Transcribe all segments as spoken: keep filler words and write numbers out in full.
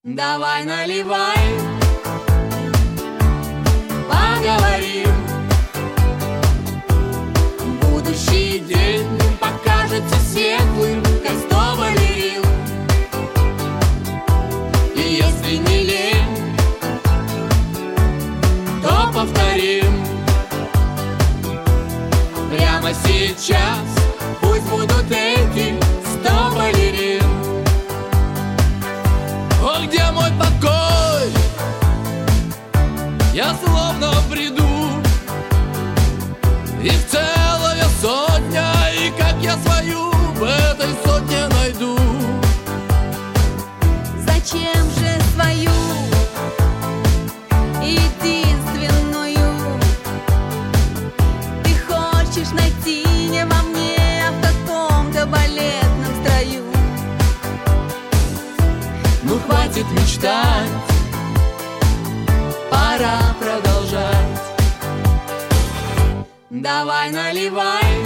Давай наливай, поговорим. Будущий день покажется светлым, как сто балерин. И если не лень, то повторим. Прямо сейчас пусть будут эти сто балерин. О, где мой покой? Я словно бреду. Их целая сотня, и как я свою в этой сотне найду? Зачем же свою единственную ты хочешь найти не во мне, а в каком-то балетном строю? Ну хватит мечтать, пора продолжать. Давай наливай,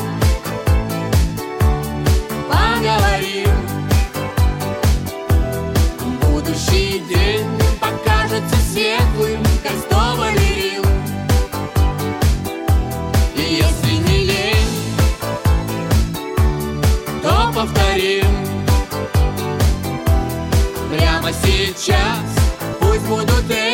поговорим. Будущий день покажется светлым, как сто балерин. И если не лень, то повторим. Прямо сейчас пусть будут эти